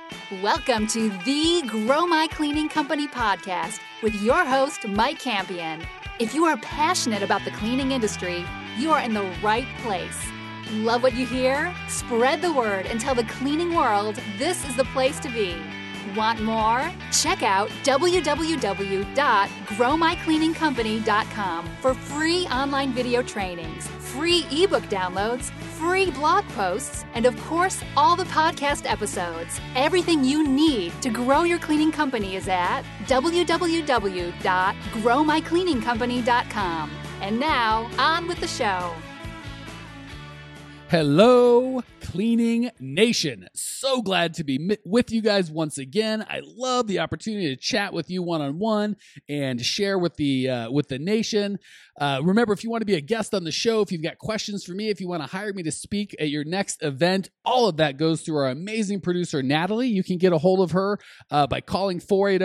Welcome to the Grow My Cleaning Company podcast with your host, Mike Campion. If you are passionate about the cleaning industry, you are in the right place. Love what you hear? Spread the word and tell the cleaning world this is the place to be. Want more? Check out www.growmycleaningcompany.com for free online video trainings, free ebook downloads, free blog posts, and of course, all the podcast episodes. Everything you need to grow your cleaning company is at www.growmycleaningcompany.com. And now, on with the show. Hello, Cleaning Nation. So glad to be with you guys once again. I love the opportunity to chat with you one-on-one and share with the nation. Remember, if you want to be a guest on the show, if you've got questions for me, if you want to hire me to speak at your next event, all of that goes through our amazing producer, Natalie. You can get a hold of her by calling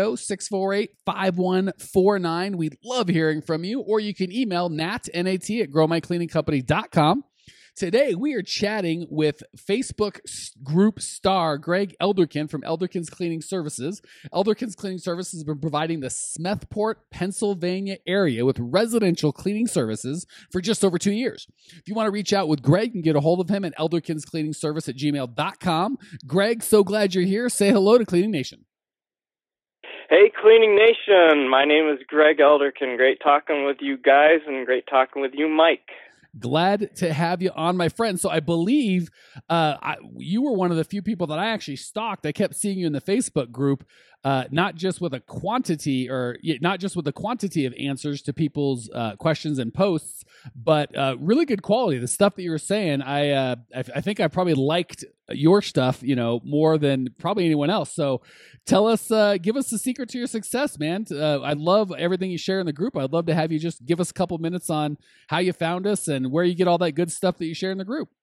480-648-5149. We love hearing from you. Or you can email N-A-T, at growmycleaningcompany.com. Today, we are chatting with Facebook group star Greg Elderkin from Elderkin's Cleaning Services. Elderkin's Cleaning Services has been providing the Smethport, Pennsylvania area with residential cleaning services for just over 2 years. If you want to reach out with Greg, you can get a hold of him at elderkinscleaningservice@gmail.com. Greg, so glad you're here. Say hello to Cleaning Nation. Hey, Cleaning Nation. My name is Greg Elderkin. Great talking with you guys and great talking with you, Mike. Glad to have you on, my friend. So I believe you were one of the few people that I actually stalked. I kept seeing you in the Facebook group, not just with the quantity of answers to people's questions and posts, but really good quality. The stuff that you were saying, I think I probably liked your stuff, more than probably anyone else. So tell us, give us the secret to your success, man. I love everything you share in the group. I'd love to have you just give us a couple minutes on how you found us and where you get all that good stuff that you share in the group.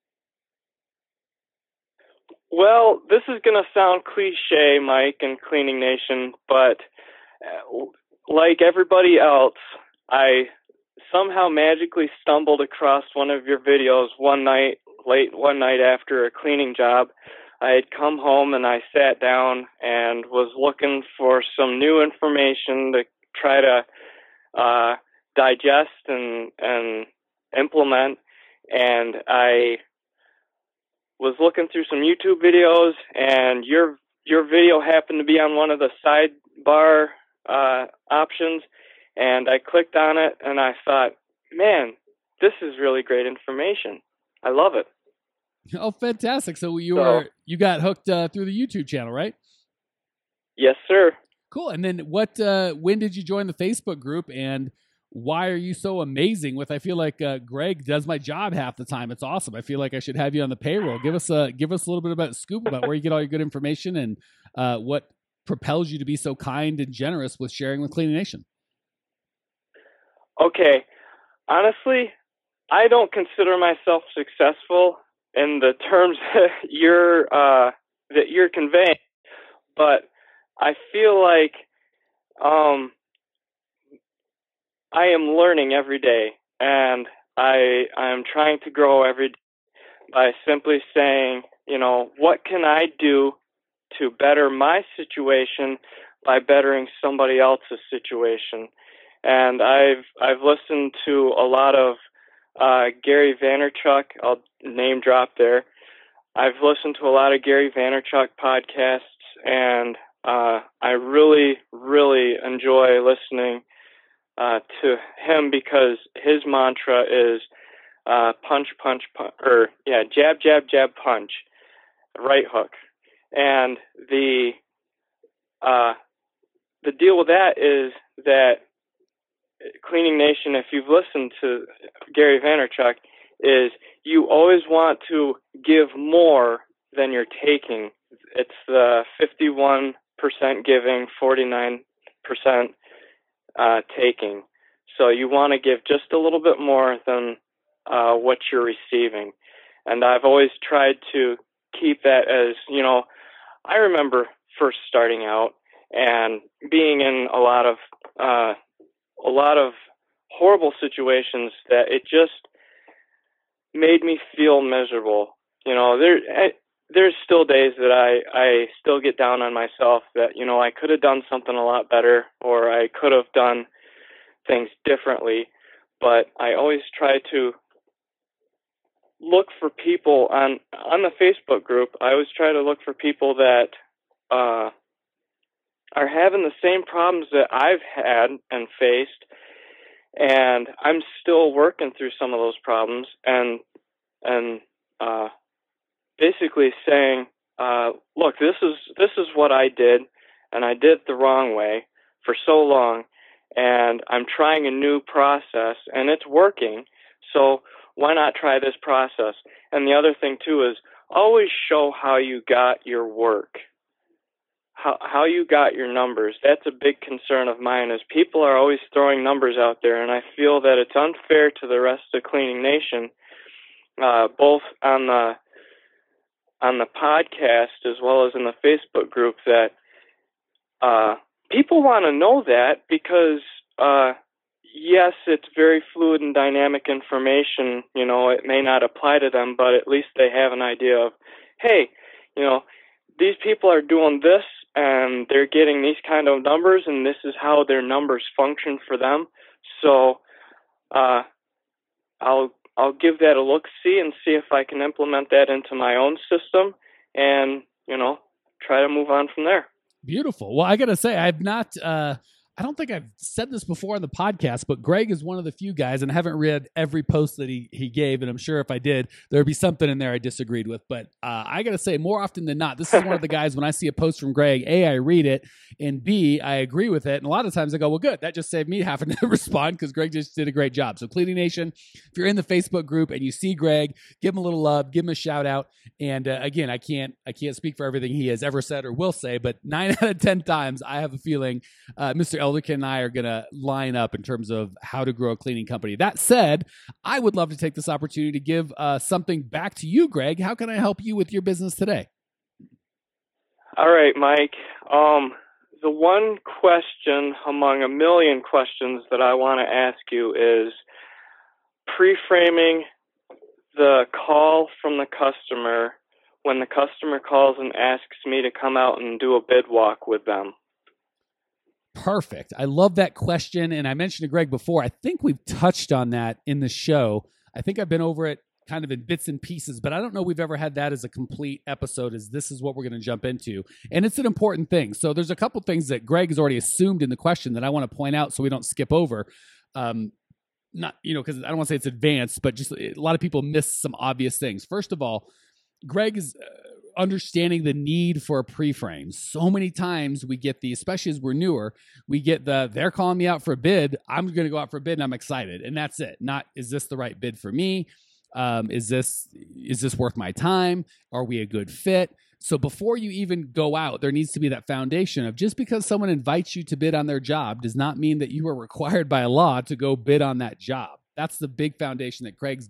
Well, this is going to sound cliche, Mike, and Cleaning Nation, but like everybody else, I somehow magically stumbled across one of your videos late one night after a cleaning job. I had come home and I sat down and was looking for some new information to try to digest and implement, and I was looking through some YouTube videos, and your video happened to be on one of the sidebar options, and I clicked on it, and I thought, man, this is really great information. I love it. Oh, fantastic! So you got hooked through the YouTube channel, right? Yes, sir. Cool. And then when did you join the Facebook group, and why are you so amazing with? I feel like Greg does my job half the time. It's awesome. I feel like I should have you on the payroll. Give us a little bit about scoop about where you get all your good information and what propels you to be so kind and generous with sharing with Cleaning Nation. Okay. Honestly, I don't consider myself successful in the terms that you're conveying, but I feel like I am learning every day, and I'm trying to grow every day by simply saying, what can I do to better my situation by bettering somebody else's situation? And I've listened to a lot of Gary Vaynerchuk. I'll name drop there. I've listened to a lot of Gary Vaynerchuk podcasts, and I really, really enjoy listening to him because his mantra is punch, punch, punch, jab, jab, jab, punch, right hook. And the deal with that is that Cleaning Nation, if you've listened to Gary Vaynerchuk, is you always want to give more than you're taking. It's the 51% giving, 49% taking. So you want to give just a little bit more than what you're receiving. And I've always tried to keep that as, I remember first starting out and being in a lot of horrible situations that it just made me feel miserable. there's still days that I still get down on myself that, I could have done something a lot better, or I could have done things differently. But I always try to look for people on the Facebook group. I always try to look for people that are having the same problems that I've had and faced, and I'm still working through some of those problems, and basically saying, look, this is what I did, and I did it the wrong way for so long, and I'm trying a new process, and it's working, so why not try this process? And the other thing, too, is always show how you got your work, how you got your numbers. That's a big concern of mine, is people are always throwing numbers out there, and I feel that it's unfair to the rest of Cleaning Nation, both on the podcast as well as in the Facebook group, that people want to know that, because yes, it's very fluid and dynamic information. It may not apply to them, but at least they have an idea of, hey, these people are doing this and they're getting these kind of numbers, and this is how their numbers function for them. So I'll give that a look-see and see if I can implement that into my own system and, try to move on from there. Beautiful. Well, I got to say, I've not, I don't think I've said this before on the podcast, but Greg is one of the few guys, and I haven't read every post that he gave, and I'm sure if I did, there'd be something in there I disagreed with. But I got to say, more often than not, this is one of the guys, when I see a post from Greg, A, I read it, and B, I agree with it. And a lot of times I go, well, good. That just saved me having to respond, because Greg just did a great job. So Cleaning Nation, if you're in the Facebook group and you see Greg, give him a little love, give him a shout out. And again, I can't speak for everything he has ever said or will say, but 9 out of 10 times, I have a feeling Mr. Elderkin and I are going to line up in terms of how to grow a cleaning company. That said, I would love to take this opportunity to give something back to you, Greg. How can I help you with your business today? All right, Mike. The one question among a million questions that I want to ask you is pre-framing the call from the customer when the customer calls and asks me to come out and do a bid walk with them. Perfect. I love that question. And I mentioned to Greg before, I think we've touched on that in the show. I think I've been over it kind of in bits and pieces, but I don't know we've ever had that as a complete episode, as this is what we're going to jump into. And it's an important thing. So there's a couple things that Greg has already assumed in the question that I want to point out so we don't skip over. Not, because I don't want to say it's advanced, but just a lot of people miss some obvious things. First of all, Greg is understanding the need for a pre-frame. So many times we get especially as we're newer, we get they're calling me out for a bid. I'm going to go out for a bid and I'm excited. And that's it. Not, is this the right bid for me? Is this worth my time? Are we a good fit? So before you even go out, there needs to be that foundation of, just because someone invites you to bid on their job does not mean that you are required by law to go bid on that job. That's the big foundation that Greg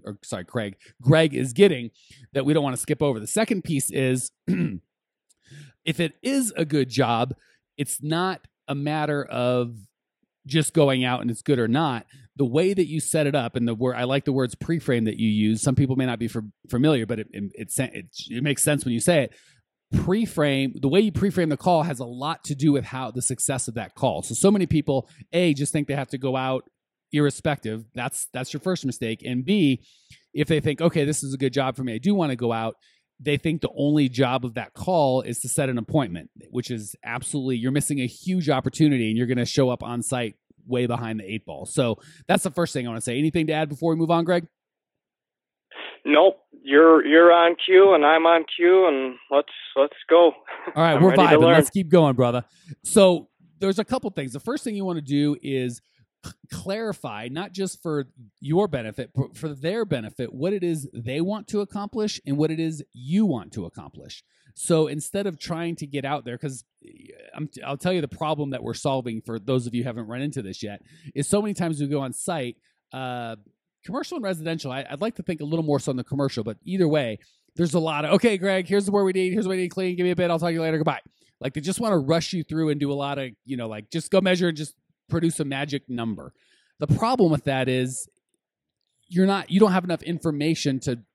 is getting, that we don't want to skip over. The second piece is, if it is a good job, it's not a matter of just going out and it's good or not. The way that you set it up, and I like the words pre-frame that you use. Some people may not be familiar, but it makes sense when you say it. Pre-frame, the way you pre-frame the call has a lot to do with how the success of that call. So many people, A, just think they have to go out irrespective. That's your first mistake. And B, if they think, okay, this is a good job for me, I do want to go out, they think the only job of that call is to set an appointment, which is absolutely, you're missing a huge opportunity, and you're going to show up on site way behind the 8 ball. So that's the first thing I want to say. Anything to add before we move on, Greg? Nope. You're on cue and I'm on cue, and let's go. All right, we're vibing. Let's keep going, brother. So there's a couple things. The first thing you want to do is clarify, not just for your benefit, but for their benefit, what it is they want to accomplish and what it is you want to accomplish. So instead of trying to get out there, because I'll tell you the problem that we're solving, for those of you who haven't run into this yet, is so many times we go on site, commercial and residential. I'd like to think a little more so on the commercial, but either way, there's a lot of, okay, Greg, here's where we need, here's what we need clean, give me a bid, I'll talk to you later, goodbye. Like, they just want to rush you through and do a lot of, like, just go measure and just produce a magic number. The problem with that is you don't have enough information to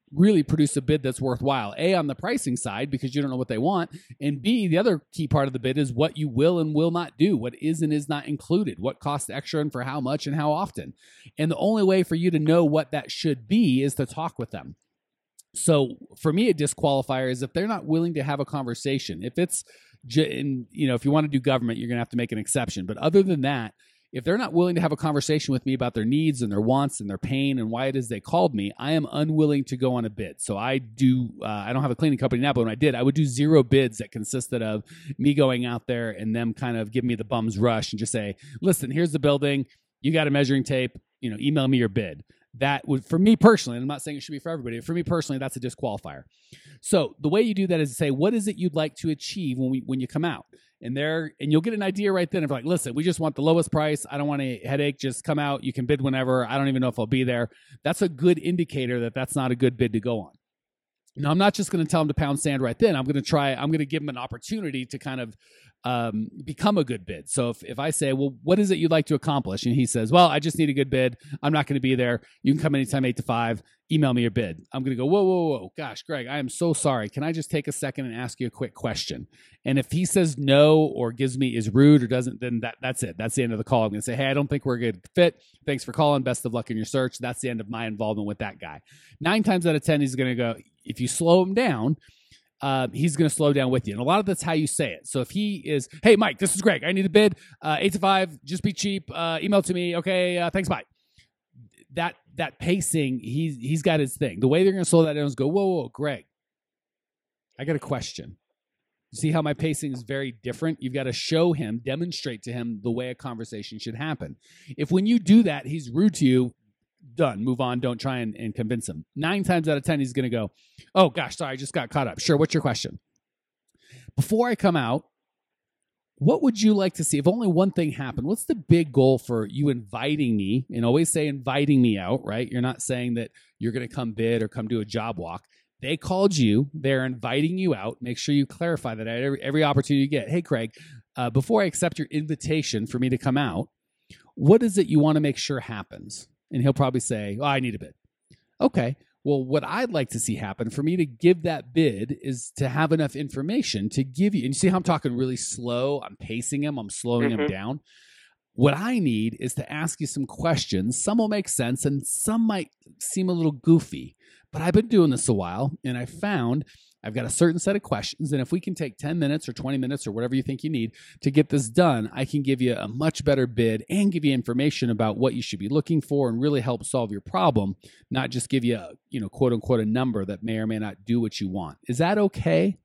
really produce a bid that's worthwhile. A, on the pricing side, because you don't know what they want. And B, the other key part of the bid is what you will and will not do, what is and is not included, what costs extra and for how much and how often. And the only way for you to know what that should be is to talk with them. So for me, a disqualifier is if they're not willing to have a conversation. If it's, if you want to do government, you're going to have to make an exception. But other than that, if they're not willing to have a conversation with me about their needs and their wants and their pain and why it is they called me, I am unwilling to go on a bid. So I don't have a cleaning company now, but when I did, I would do 0 bids that consisted of me going out there and them kind of giving me the bum's rush and just say, listen, here's the building. You got a measuring tape, email me your bid. That would, for me personally, and I'm not saying it should be for everybody, for me personally, that's a disqualifier. So the way you do that is to say, what is it you'd like to achieve when you come out? And you'll get an idea right then of like, listen, we just want the lowest price. I don't want a headache. Just come out. You can bid whenever. I don't even know if I'll be there. That's a good indicator that that's not a good bid to go on. Now, I'm not just going to tell them to pound sand right then. I'm going to give them an opportunity to kind of become a good bid. So if I say, well, what is it you'd like to accomplish? And he says, well, I just need a good bid. I'm not going to be there. You can come anytime 8 to 5. Email me your bid. I'm going to go, whoa. Gosh, Greg, I am so sorry. Can I just take a second and ask you a quick question? And if he says no or is rude or doesn't, then that's it. That's the end of the call. I'm going to say, hey, I don't think we're a good fit. Thanks for calling. Best of luck in your search. That's the end of my involvement with that guy. 9 times out of 10, he's going to go, if you slow him down, he's going to slow down with you. And a lot of that's how you say it. So if he is, hey, Mike, this is Greg. I need a bid, 8 to 5, just be cheap. Email to me. Okay, thanks, bye. That pacing, he's got his thing. The way they're going to slow that down is go, whoa, Greg, I got a question. You see how my pacing is very different? You've got to demonstrate to him the way a conversation should happen. If when you do that, he's rude to you, done, move on, don't try and convince him. 9 times out of 10, he's going to go, oh, gosh, sorry, I just got caught up. Sure, what's your question? Before I come out, what would you like to see? If only one thing happened, what's the big goal for you inviting me? And always say inviting me out, right? You're not saying that you're going to come bid or come do a job walk. They called you. They're inviting you out. Make sure you clarify that at every opportunity you get. Hey, Craig, before I accept your invitation for me to come out, what is it you want to make sure happens? And he'll probably say, oh, I need a bid. Okay. Well, what I'd like to see happen for me to give that bid is to have enough information to give you. And you see how I'm talking really slow? I'm pacing him. I'm slowing him down. What I need is to ask you some questions. Some will make sense and some might seem a little goofy. But I've been doing this a while and I found I've got a certain set of questions. And if we can take 10 minutes or 20 minutes or whatever you think you need to get this done, I can give you a much better bid and give you information about what you should be looking for and really help solve your problem, not just give you a, quote unquote, a number that may or may not do what you want. Is that okay?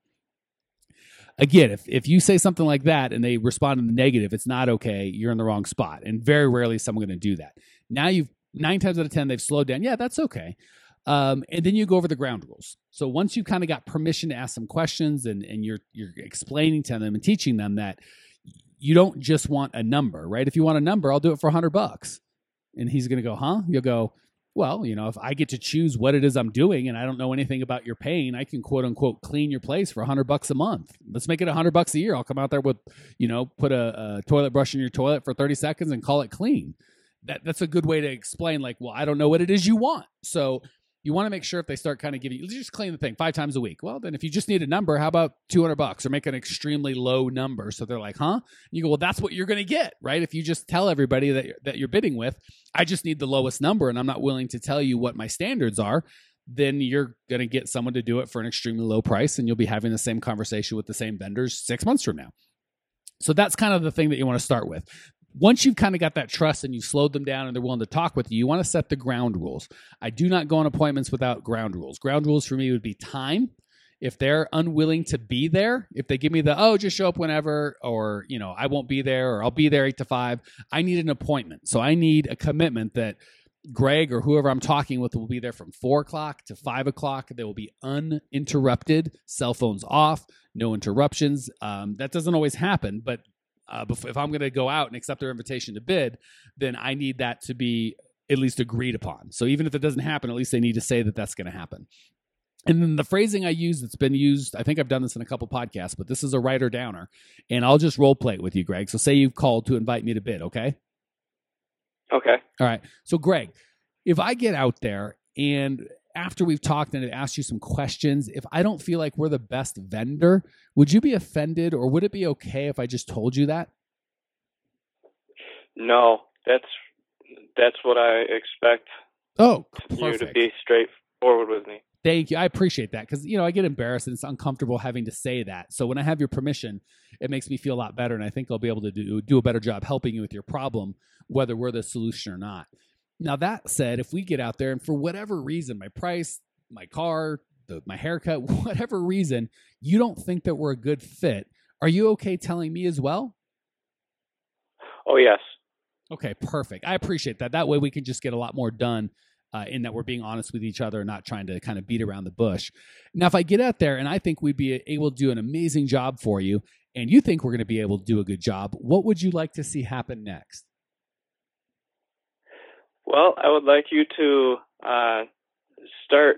Again, if you say something like that and they respond in the negative, it's not okay. You're in the wrong spot. And very rarely is someone going to do that. Now 9 times out of 10, they've slowed down. Yeah, that's okay. And then you go over the ground rules. So once you kind of got permission to ask some questions and you're explaining to them and teaching them that you don't just want a number, right? If you want a number, I'll do it for $100. And he's going to go, huh? You'll go, well, if I get to choose what it is I'm doing and I don't know anything about your pain, I can quote unquote clean your place for $100 a month. Let's make it $100 a year. I'll come out there with, put a toilet brush in your toilet for 30 seconds and call it clean. That's a good way to explain like, well, I don't know what it is you want. So you want to make sure if they start kind of giving you, just clean the thing 5 times a week. Well, then if you just need a number, how about $200 or make an extremely low number? So they're like, huh? And you go, well, that's what you're going to get, right? If you just tell everybody that you're bidding with, I just need the lowest number and I'm not willing to tell you what my standards are, then you're going to get someone to do it for an extremely low price and you'll be having the same conversation with the same vendors 6 months from now. So that's kind of the thing that you want to start with. Once you've kind of got that trust and you've slowed them down and they're willing to talk with you, you want to set the ground rules. I do not go on appointments without ground rules. Ground rules for me would be time. If they're unwilling to be there, if they give me just show up whenever, or, I won't be there, or I'll be there 8 to 5, I need an appointment. So I need a commitment that Greg or whoever I'm talking with will be there from 4 o'clock to 5 o'clock. They will be uninterrupted, cell phones off, no interruptions. That doesn't always happen, but if I'm going to go out and accept their invitation to bid, then I need that to be at least agreed upon. So even if it doesn't happen, at least they need to say that that's going to happen. And then the phrasing I use that's been used, I think I've done this in a couple podcasts, but this is a writer downer, and I'll just role play it with you, Greg. So say you've called to invite me to bid, okay? Okay. All right. So Greg, if I get out there and after we've talked and I've asked you some questions, if I don't feel like we're the best vendor, would you be offended, or would it be okay if I just told you that? No, that's what I expect. Oh, you to be straightforward with me. Thank you. I appreciate that because, I get embarrassed and it's uncomfortable having to say that. So when I have your permission, it makes me feel a lot better. And I think I'll be able to do a better job helping you with your problem, whether we're the solution or not. Now, that said, if we get out there and for whatever reason, my price, my car, my haircut, whatever reason, you don't think that we're a good fit, are you okay telling me as well? Oh, yes. Okay, perfect. I appreciate that. That way we can just get a lot more done in that we're being honest with each other and not trying to kind of beat around the bush. Now, if I get out there and I think we'd be able to do an amazing job for you and you think we're going to be able to do a good job, what would you like to see happen next? Well, I would like you to start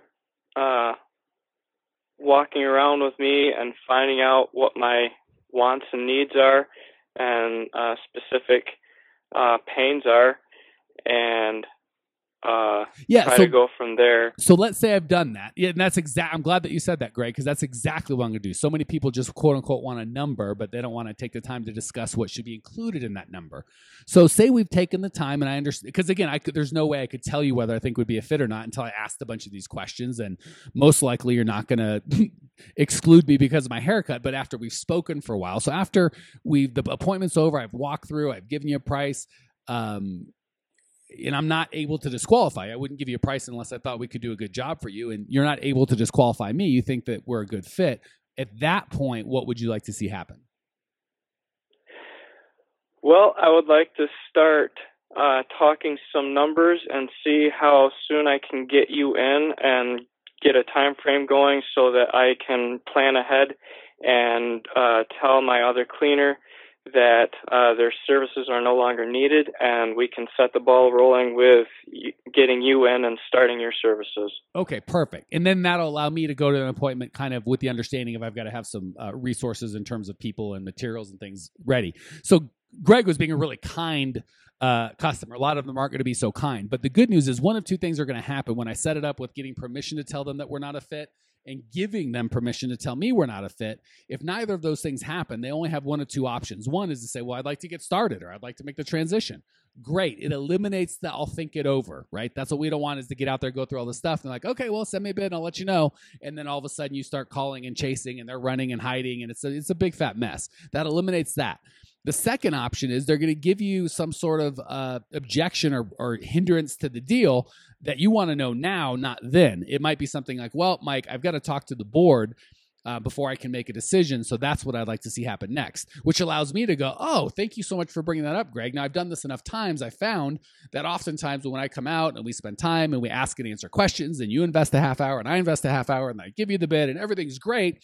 walking around with me and finding out what my wants and needs are and specific pains are, and try to go from there. So let's say I've done that. Yeah, and that's I'm glad that you said that, Greg, because that's exactly what I'm going to do. So many people just quote unquote want a number, but they don't want to take the time to discuss what should be included in that number. So say we've taken the time, and I understand, because again, there's no way I could tell you whether I think would be a fit or not until I asked a bunch of these questions, and most likely you're not going to exclude me because of my haircut, but after we've spoken for a while. So after the appointment's over, I've walked through, I've given you a price, and I'm not able to disqualify. I wouldn't give you a price unless I thought we could do a good job for you, and you're not able to disqualify me. You think that we're a good fit. At that point, what would you like to see happen? Well, I would like to start talking some numbers and see how soon I can get you in and get a time frame going so that I can plan ahead and tell my other cleaner that their services are no longer needed, and we can set the ball rolling with getting you in and starting your services. Okay, perfect. And then that'll allow me to go to an appointment kind of with the understanding of I've got to have some resources in terms of people and materials and things ready. So Greg was being a really kind customer. A lot of them aren't going to be so kind. But the good news is one of two things are going to happen when I set it up with getting permission to tell them that we're not a fit and giving them permission to tell me we're not a fit. If neither of those things happen, they only have one of two options. One is to say, well, I'd like to get started, or I'd like to make the transition. Great. It eliminates the I'll think it over, right? That's what we don't want, is to get out there, go through all this stuff. And like, okay, well, send me a bid and I'll let you know. And then all of a sudden you start calling and chasing and they're running and hiding, and it's a big fat mess. That eliminates that. The second option is they're going to give you some sort of objection or hindrance to the deal that you want to know now, not then. It might be something like, well, Mike, I've got to talk to the board before I can make a decision. So that's what I'd like to see happen next, which allows me to go, oh, thank you so much for bringing that up, Greg. Now, I've done this enough times. I found that oftentimes when I come out and we spend time and we ask and answer questions, and you invest a half hour and I invest a half hour and I give you the bid and everything's great,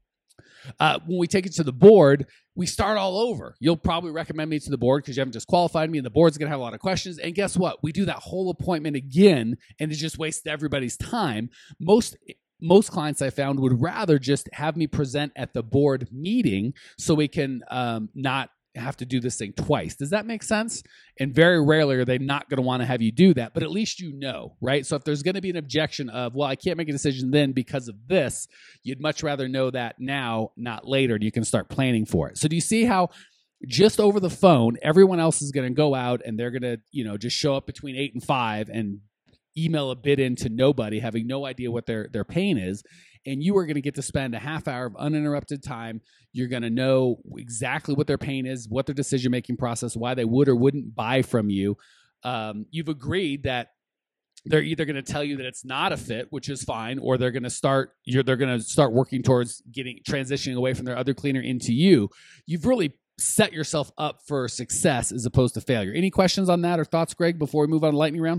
when we take it to the board, we start all over. You'll probably recommend me to the board because you haven't disqualified me, and the board's going to have a lot of questions. And guess what? We do that whole appointment again, and it just wastes everybody's time. Most clients I found would rather just have me present at the board meeting so we can not have to do this thing twice. Does that make sense? And very rarely are they not going to want to have you do that, but at least you know, right? So if there's going to be an objection of, well, I can't make a decision then because of this, you'd much rather know that now, not later, and you can start planning for it. So do you see how just over the phone, everyone else is going to go out and they're going to, just show up between 8 and 5 and email a bid in to nobody, having no idea what their pain is. And you are going to get to spend a half hour of uninterrupted time. You're going to know exactly what their pain is, what their decision-making process, why they would or wouldn't buy from you. You've agreed that they're either going to tell you that it's not a fit, which is fine, or they're going to start working towards transitioning away from their other cleaner into you. You've really set yourself up for success as opposed to failure. Any questions on that or thoughts, Greg, before we move on to lightning round?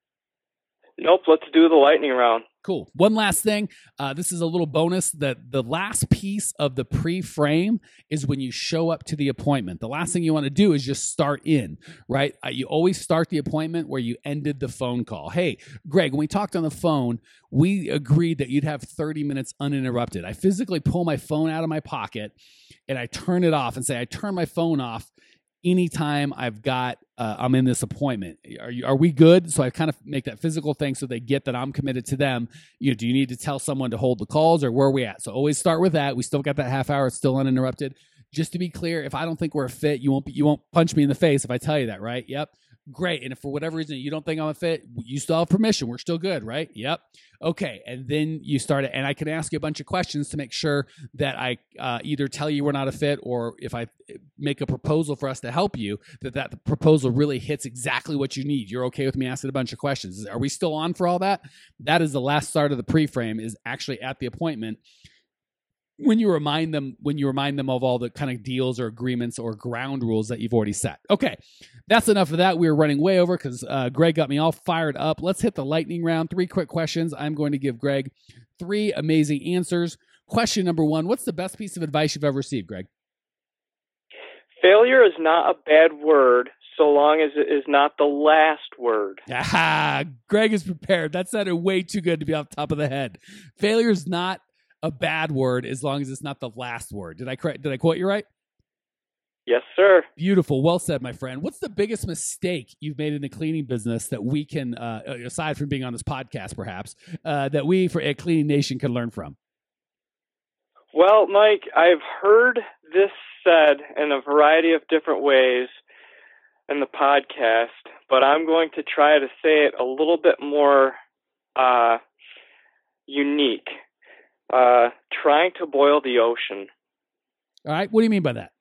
Nope, let's do the lightning round. Cool. One last thing. This is a little bonus. That the last piece of the pre-frame is when you show up to the appointment. The last thing you want to do is just start in, right? You always start the appointment where you ended the phone call. Hey, Greg, when we talked on the phone, we agreed that you'd have 30 minutes uninterrupted. I physically pull my phone out of my pocket and I turn it off and say, I turn my phone off anytime I'm in this appointment. Are we good? So I kind of make that physical thing so they get that I'm committed to them. Do you need to tell someone to hold the calls, or where are we at? So always start with that. We still got that half hour. It's still uninterrupted. Just to be clear, if I don't think we're a fit, you won't punch me in the face if I tell you that, right? Yep. Great. And if for whatever reason you don't think I'm a fit, you still have permission. We're still good, right? Yep. Okay. And then you start it, and I can ask you a bunch of questions to make sure that I either tell you we're not a fit, or if I make a proposal for us to help you, that proposal really hits exactly what you need. You're okay with me asking a bunch of questions. Are we still on for all that? That is the last start of the pre-frame, is actually at the appointment. When you remind them of all the kind of deals or agreements or ground rules that you've already set. Okay, that's enough of that. We were running way over because Greg got me all fired up. Let's hit the lightning round. 3 quick questions. I'm going to give Greg 3 amazing answers. Question number 1, what's the best piece of advice you've ever received, Greg? Failure is not a bad word so long as it is not the last word. Ah, Greg is prepared. That sounded way too good to be off the top of the head. Failure is not a bad word as long as it's not the last word. Did I quote you right? Yes, sir. Beautiful. Well said, my friend. What's the biggest mistake you've made in the cleaning business that we can, aside from being on this podcast, perhaps, that we at Cleaning Nation can learn from? Well, Mike, I've heard this said in a variety of different ways in the podcast, but I'm going to try to say it a little bit more unique. Trying to boil the ocean. All right. What do you mean by that?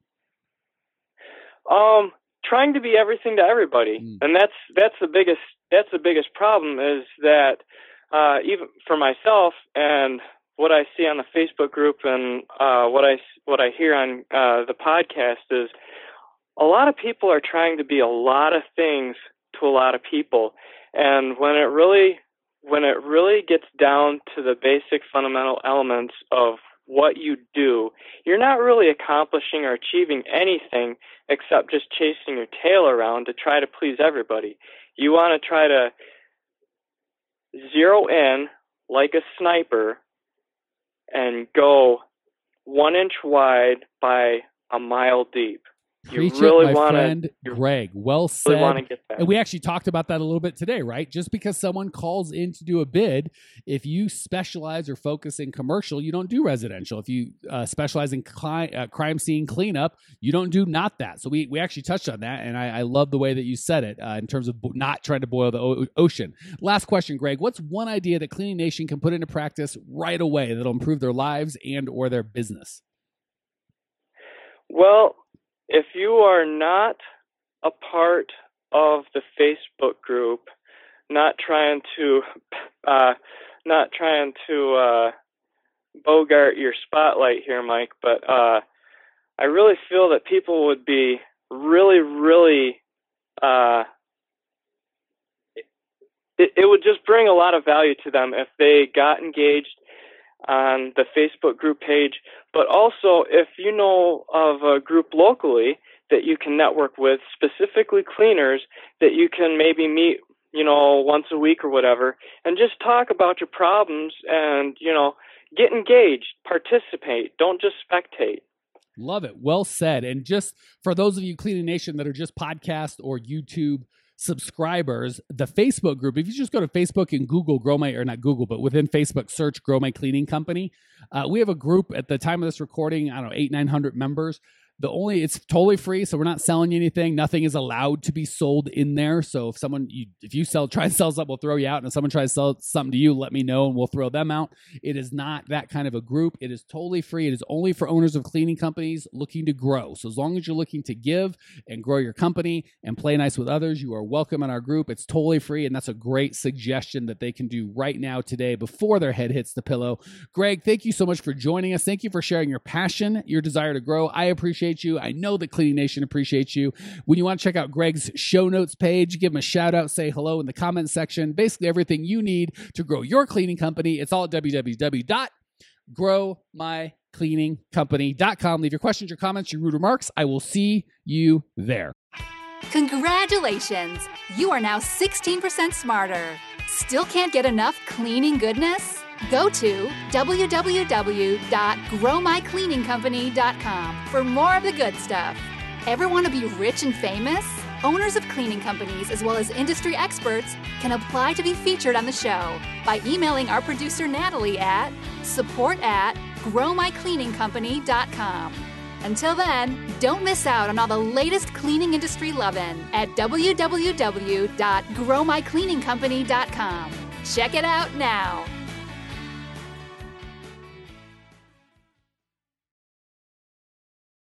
Trying to be everything to everybody. And that's the biggest problem, is that even for myself and what I see on the Facebook group and what I hear on the podcast is a lot of people are trying to be a lot of things to a lot of people. And when it really gets down to the basic fundamental elements of what you do, you're not really accomplishing or achieving anything except just chasing your tail around to try to please everybody. You want to try to zero in like a sniper and go 1 inch wide by a mile deep. Preach it, my friend, Greg. Well said. Really want to get that. And we actually talked about that a little bit today, right? Just because someone calls in to do a bid, if you specialize or focus in commercial, you don't do residential. If you specialize in crime scene cleanup, you don't do not that. So we actually touched on that, and I love the way that you said it in terms of not trying to boil the ocean. Last question, Greg. What's one idea that Cleaning Nation can put into practice right away that'll improve their lives and or their business? Well, if you are not a part of the Facebook group, not trying to bogart your spotlight here, Mike, but I really feel that people would be really it would just bring a lot of value to them if they got engaged on the Facebook group page, but also if you know of a group locally that you can network with, specifically cleaners, that you can maybe meet, once a week or whatever, and just talk about your problems and, get engaged, participate, don't just spectate. Love it. Well said. And just for those of you Cleaning Nation that are just podcast or YouTube subscribers, the Facebook group, if you just go to Facebook and Google Grow My, or not Google, but within Facebook search Grow My Cleaning Company, we have a group at the time of this recording, 800-900 members. It's totally free, so we're not selling you anything. Nothing is allowed to be sold in there. So if you try and sell something, we'll throw you out. And if someone tries to sell something to you, let me know and we'll throw them out. It is not that kind of a group. It is totally free. It is only for owners of cleaning companies looking to grow. So as long as you're looking to give and grow your company and play nice with others, you are welcome in our group. It's totally free, and that's a great suggestion that they can do right now today before their head hits the pillow. Greg, thank you so much for joining us. Thank you for sharing your passion, your desire to grow. I appreciate you. I know that Cleaning Nation appreciates you. When you want to check out Greg's show notes page, give him a shout out, say hello in the comments section. Basically everything you need to grow your cleaning company. It's all at www.growmycleaningcompany.com. Leave your questions, your comments, your rude remarks. I will see you there. Congratulations! You are now 16% smarter. Still can't get enough cleaning goodness? Go to www.growmycleaningcompany.com for more of the good stuff. Ever want to be rich and famous? Owners of cleaning companies, as well as industry experts, can apply to be featured on the show by emailing our producer Natalie at support@growmycleaningcompany.com. Until then, don't miss out on all the latest cleaning industry lovin' at www.growmycleaningcompany.com. Check it out now.